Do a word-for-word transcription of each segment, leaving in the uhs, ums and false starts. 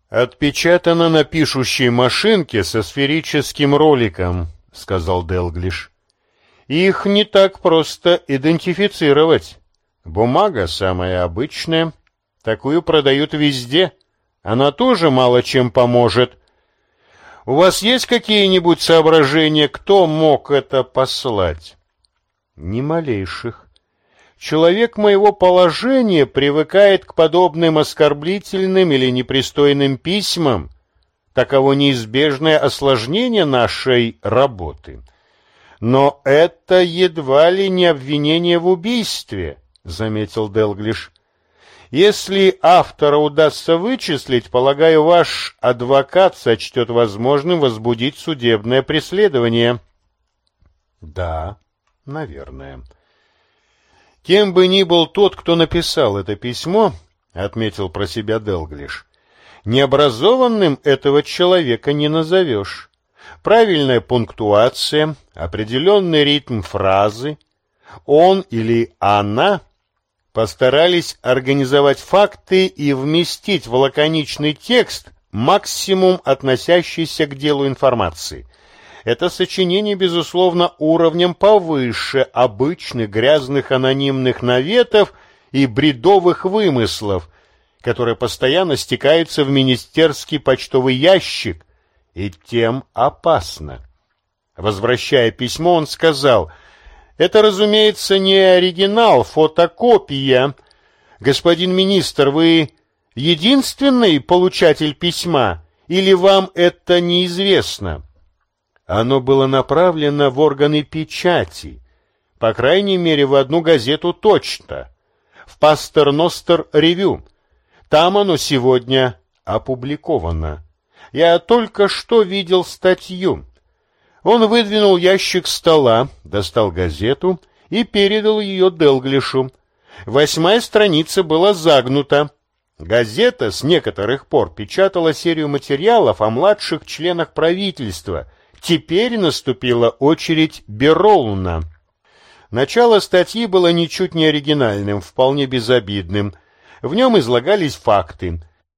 «Отпечатано на пишущей машинке со сферическим роликом», — сказал Делглиш. «Их не так просто идентифицировать. Бумага самая обычная, такую продают везде. Она тоже мало чем поможет. У вас есть какие-нибудь соображения, кто мог это послать?» «Ни малейших. Человек моего положения привыкает к подобным оскорбительным или непристойным письмам. Таково неизбежное осложнение нашей работы. Но это едва ли не обвинение в убийстве», — заметил Делглиш. «Если автора удастся вычислить, полагаю, ваш адвокат сочтет возможным возбудить судебное преследование». «Да, наверное». «Кем бы ни был тот, кто написал это письмо, — отметил про себя Делглиш, — необразованным этого человека не назовешь. Правильная пунктуация, определенный ритм фразы, он или она постарались организовать факты и вместить в лаконичный текст максимум относящийся к делу информации. Это сочинение, безусловно, уровнем повыше обычных грязных анонимных наветов и бредовых вымыслов, которые постоянно стекаются в министерский почтовый ящик, и тем опасно. Возвращая письмо, он сказал: «Это, разумеется, не оригинал, фотокопия. Господин министр, вы единственный получатель письма, или вам это неизвестно?» Оно было направлено в органы печати, по крайней мере, в одну газету точно, в Пастерностер Ревью. Там оно сегодня опубликовано. Я только что видел статью. Он выдвинул ящик стола, достал газету и передал ее Делглишу. Восьмая страница была загнута. Газета с некоторых пор печатала серию материалов о младших членах правительства. Теперь наступила очередь Бероуна. Начало статьи было ничуть не оригинальным, вполне безобидным. В нем излагались факты.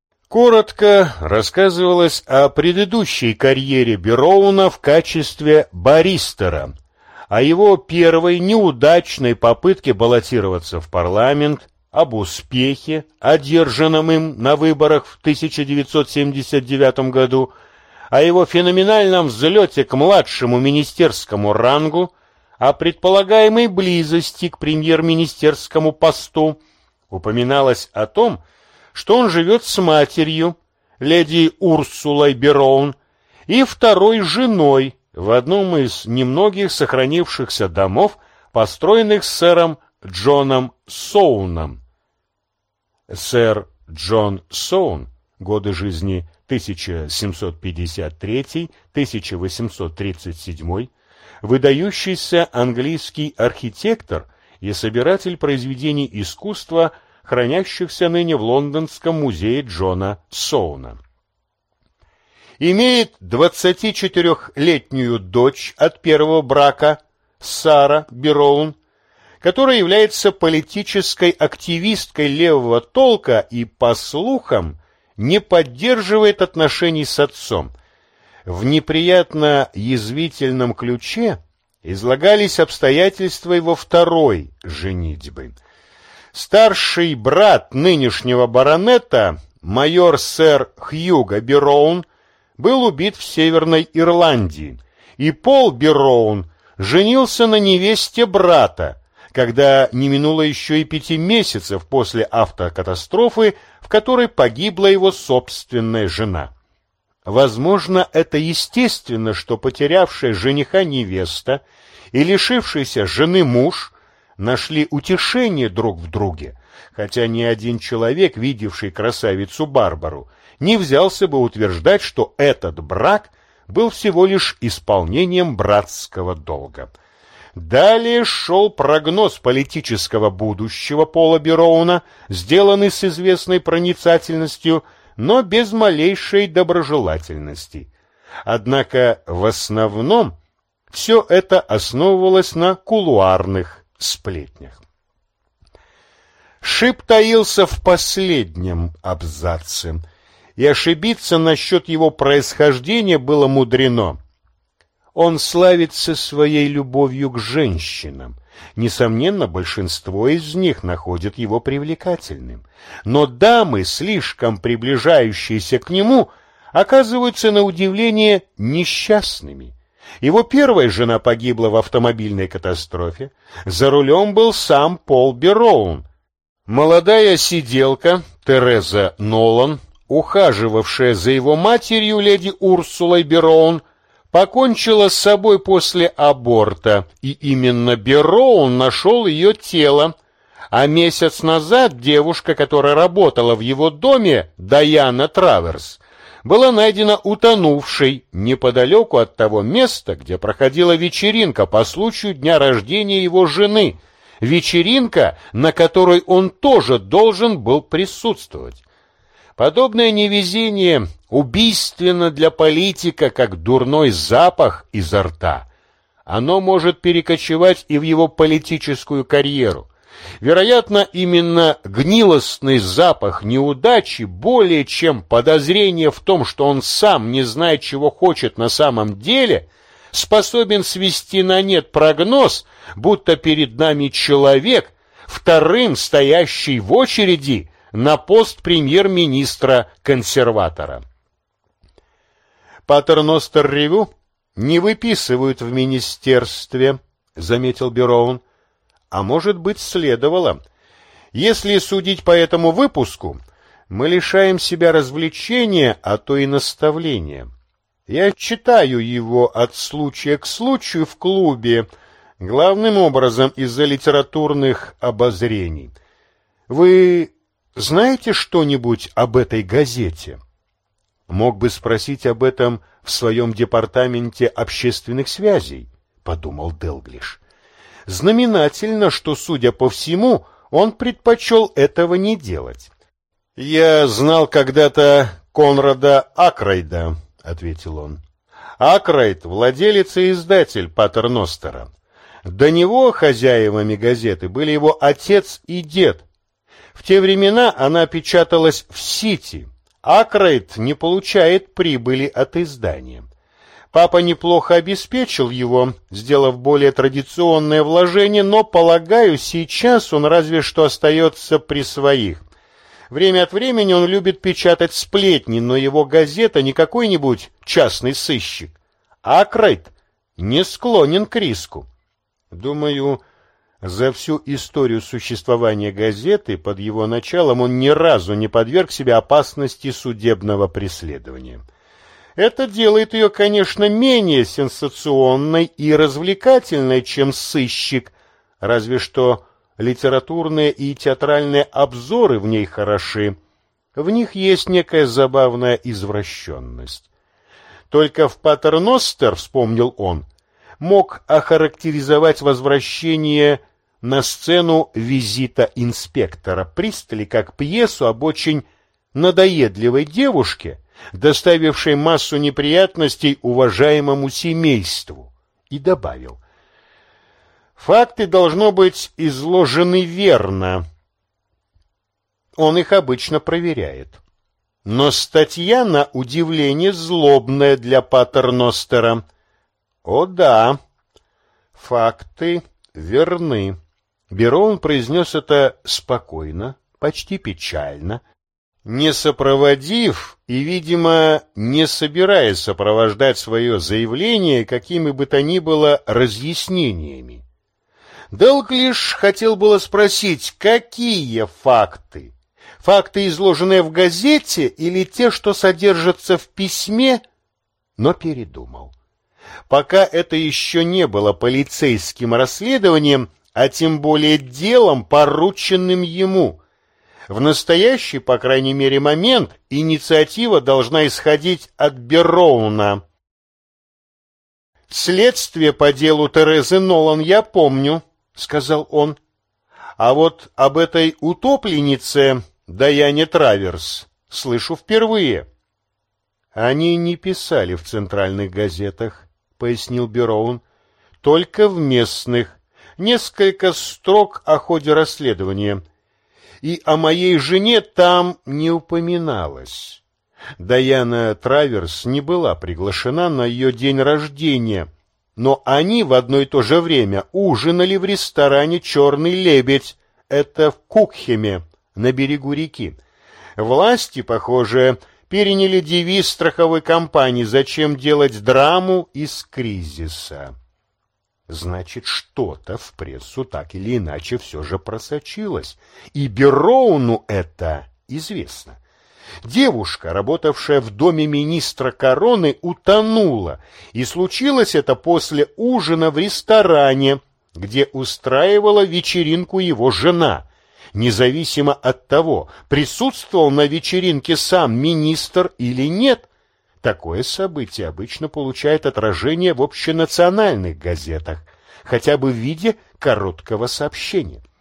Коротко рассказывалось о предыдущей карьере Бероуна в качестве баристера, о его первой неудачной попытке баллотироваться в парламент, об успехе, одержанном им на выборах в тысяча девятьсот семьдесят девятом году, о его феноменальном взлете к младшему министерскому рангу, о предполагаемой близости к премьер-министерскому посту. Упоминалось о том, что он живет с матерью, леди Урсулой Бероун, и второй женой в одном из немногих сохранившихся домов, построенных сэром Джоном Соуном. Сэр Джон Соун, годы жизни тысяча семьсот пятьдесят третий — тысяча восемьсот тридцать седьмой, выдающийся английский архитектор и собиратель произведений искусства, хранящихся ныне в Лондонском музее Джона Соуна. Имеет двадцатичетырехлетнюю дочь от первого брака, Сара Бероун, которая является политической активисткой левого толка и, по слухам, не поддерживает отношений с отцом. В неприятно язвительном ключе излагались обстоятельства его второй женитьбы. Старший брат нынешнего баронета, майор сэр Хьюго Бероун, был убит в Северной Ирландии, и Пол Бероун женился на невесте брата, когда не минуло еще и пяти месяцев после автокатастрофы, в которой погибла его собственная жена. Возможно, это естественно, что потерявшая жениха невеста и лишившийся жены муж нашли утешение друг в друге, хотя ни один человек, видевший красавицу Барбару, не взялся бы утверждать, что этот брак был всего лишь исполнением братского долга. Далее шел прогноз политического будущего Пола Бероуна, сделанный с известной проницательностью, но без малейшей доброжелательности. Однако в основном все это основывалось на кулуарных сплетнях. Шип таился в последнем абзаце. и ошибиться насчет его происхождения было мудрено. Он славится своей любовью к женщинам. Несомненно, большинство из них находят его привлекательным. Но дамы, слишком приближающиеся к нему, оказываются на удивление несчастными. Его первая жена погибла в автомобильной катастрофе. За рулем был сам Пол Бероун. Молодая сиделка Тереза Нолан, ухаживавшая за его матерью, леди Урсулой Бероун, покончила с собой после аборта, и именно Бероун нашел ее тело. А месяц назад девушка, которая работала в его доме, Даяна Траверс, была найдена утонувшей неподалеку от того места, где проходила вечеринка по случаю дня рождения его жены, вечеринка, на которой он тоже должен был присутствовать. Подобное невезение убийственно для политика, как дурной запах изо рта. Оно может перекочевать и в его политическую карьеру. Вероятно, именно гнилостный запах неудачи более чем подозрение в том, что он сам не знает, чего хочет на самом деле, способен свести на нет прогноз, будто перед нами человек, вторым стоящий в очереди на пост премьер-министра-консерватора. Патерностер-ревю не выписывают в министерстве, заметил Бероун. А может быть, следовало. Если судить по этому выпуску, мы лишаем себя развлечения, а то и наставления. Я читаю его от случая к случаю в клубе, главным образом из-за литературных обозрений. Вы знаете что-нибудь об этой газете? Мог бы спросить об этом в своем департаменте общественных связей, подумал Делглиш. Знаменательно, что, судя по всему, он предпочел этого не делать. «Я знал когда-то Конрада Акрайда», — ответил он. «Акрайд — владелец и издатель Патерностера. До него хозяевами газеты были его отец и дед. В те времена она печаталась в Сити. Акрайд не получает прибыли от издания. Папа неплохо обеспечил его, сделав более традиционное вложение, но, полагаю, сейчас он разве что остается при своих. Время от времени он любит печатать сплетни, но его газета не какой-нибудь частный сыщик. Акрайд не склонен к риску. Думаю, за всю историю существования газеты под его началом он ни разу не подверг себя опасности судебного преследования. Это делает ее, конечно, менее сенсационной и развлекательной, чем сыщик, разве что литературные и театральные обзоры в ней хороши. В них есть некая забавная извращенность. Только в Патерностер, вспомнил он, мог охарактеризовать возвращение на сцену визита инспектора Пристли как пьесу об очень надоедливой девушке, доставившей массу неприятностей уважаемому семейству, и добавил: «Факты, должно быть, изложены верно. Он их обычно проверяет. Но статья, на удивление, злобная для Патерностера. О да, факты верны». Бероун произнес это спокойно, почти печально, не сопроводив и, видимо, не собираясь сопровождать свое заявление какими бы то ни было разъяснениями. Делглиш хотел было спросить, какие факты? Факты, изложенные в газете, или те, что содержатся в письме, но передумал. Пока это еще не было полицейским расследованием, а тем более делом, порученным ему. В настоящий, по крайней мере, момент инициатива должна исходить от Бероуна. «Следствие по делу Терезы Нолан я помню», — сказал он. «А вот об этой утопленнице Даяне Траверс слышу впервые». «Они не писали в центральных газетах», — пояснил Бероун, — «только в местных. Несколько строк о ходе расследования. И о моей жене там не упоминалось. Даяна Траверс не была приглашена на ее день рождения, но они в одно и то же время ужинали в ресторане «Черный лебедь». Это в Кукхеме, на берегу реки. Власти, похоже, переняли девиз страховой компании «Зачем делать драму из кризиса?». Значит, что-то в прессу так или иначе все же просочилось, и Бероуну это известно. Девушка, работавшая в доме министра короны, утонула, и случилось это после ужина в ресторане, где устраивала вечеринку его жена. Независимо от того, присутствовал на вечеринке сам министр или нет, такое событие обычно получает отражение в общенациональных газетах, хотя бы в виде короткого сообщения.